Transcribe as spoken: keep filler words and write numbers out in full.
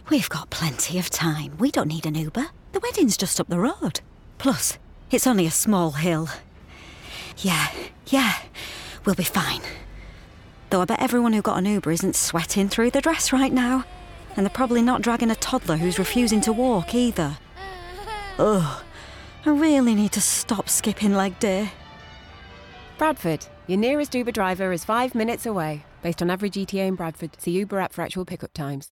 We've got plenty of time. We don't need an Uber. The wedding's just up the road. Plus, it's only a small hill. Yeah, yeah, we'll be fine. Though I bet everyone who got an Uber isn't sweating through the dress right now. And they're probably not dragging a toddler who's refusing to walk either. Ugh, I really need to stop skipping leg day. Bradford, your nearest Uber driver is five minutes away. Based on average E T A in Bradford, see Uber app for actual pickup times.